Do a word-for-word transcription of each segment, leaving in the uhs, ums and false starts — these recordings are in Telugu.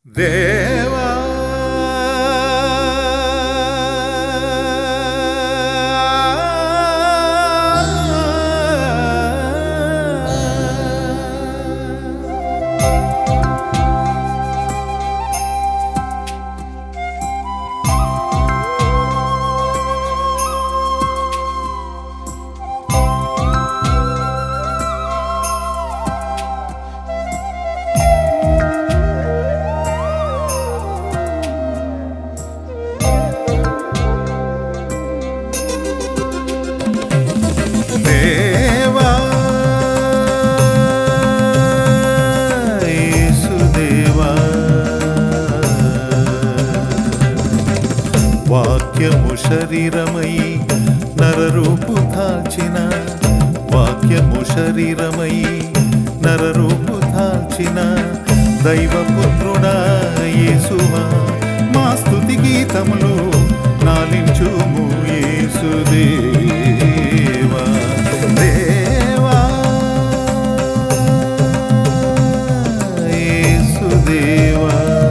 దేవా వాక్యము శరీరమై నరరూపు దాల్చిన వాక్యము శరీరమై నరరూపు దాల్చిన దైవపుత్రుడా యేసువా మా స్తుతి గీతములు నాలించుము యేసుదేవా దేవా యేసుదేవా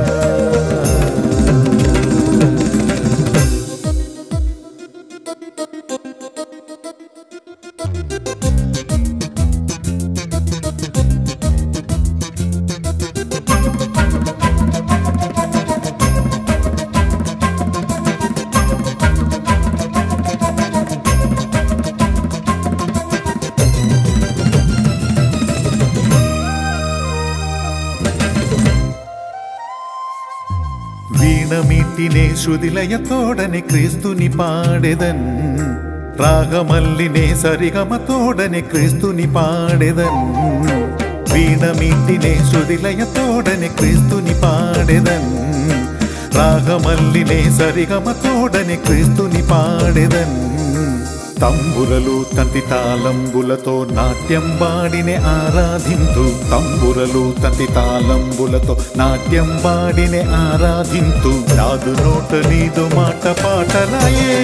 వీణమీటినే శృతిలయతోడనే క్రీస్తుని పాడెదన్ రాగమల్లినే సరిగమతోడనే క్రీస్తుని పాడెదన్ వీణమీటినే శృతిలయతోడనే క్రీస్తుని పాడెదన్ రాగమల్లినే సరిగమతోడనే క్రీస్తుని పాడెదన్ తంబురలు తంతి తాళంబులతో నాట్యం బాడినే ఆరాధింతు తంబురలు తంతి తాళంబులతో నాట్యం బాడినే ఆరాధింతు నాదు నోట నీదు మాట పాటలాయే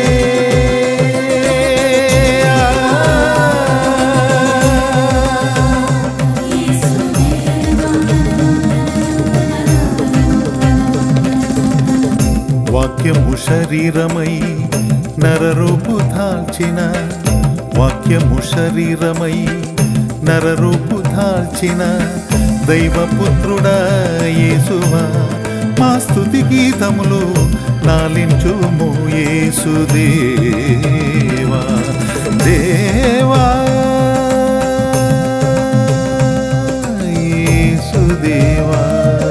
వాక్యము శరీరమై నరరూపు దాల్చిన వాక్యము శరీరమై నరరూపు దాల్చిన దైవపుత్రుడా యేసువా మా స్తుతి గీతములు నాలించుము యేసుదేవా దేవా యేసుదేవా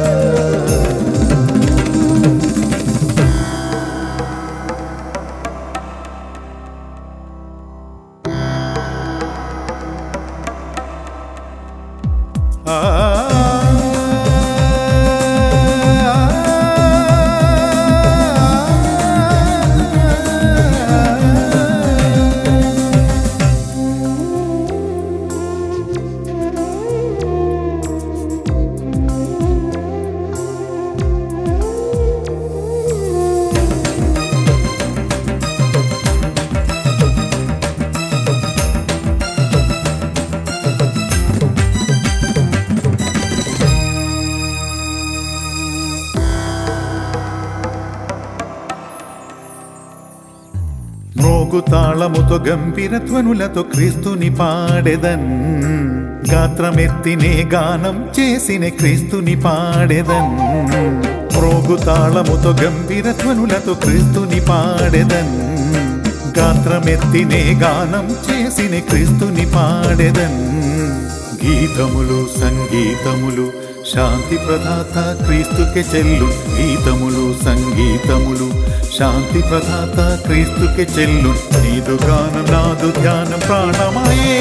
మోగు తాళముతో గంభీర ధ్వనులతో క్రీస్తుని పాడెదన్ గాత్రమెత్తినే గానం చేసిన క్రీస్తుని పాడెదన్ మోగు తాళముతో గంభీర ధ్వనులతో క్రీస్తుని పాడెదన్ గాత్రమెత్తినే గానం చేసిన క్రీస్తుని పాడెదన్ గీతములు సంగీతములు శాంతి ప్రదాత క్రీస్తుకే చెల్లు గీతములు సంగీతములు శాంతి ప్రదాత క్రీస్తుకే చెల్లు నీదు గానం నాదు ధ్యానం ప్రాణమయే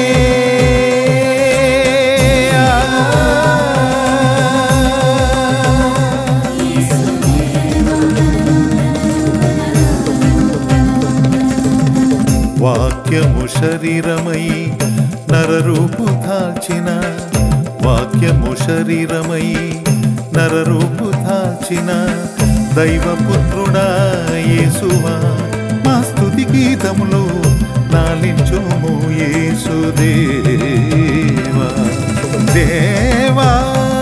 వాక్యము శరీరమై నరరూపు దాల్చిన వాక్యము శరీరమై నరరూపు దాల్చిన దైవపుత్రుడా యేసువా మా స్తుతి గీతములు నాలించుము యేసుదేవా దేవా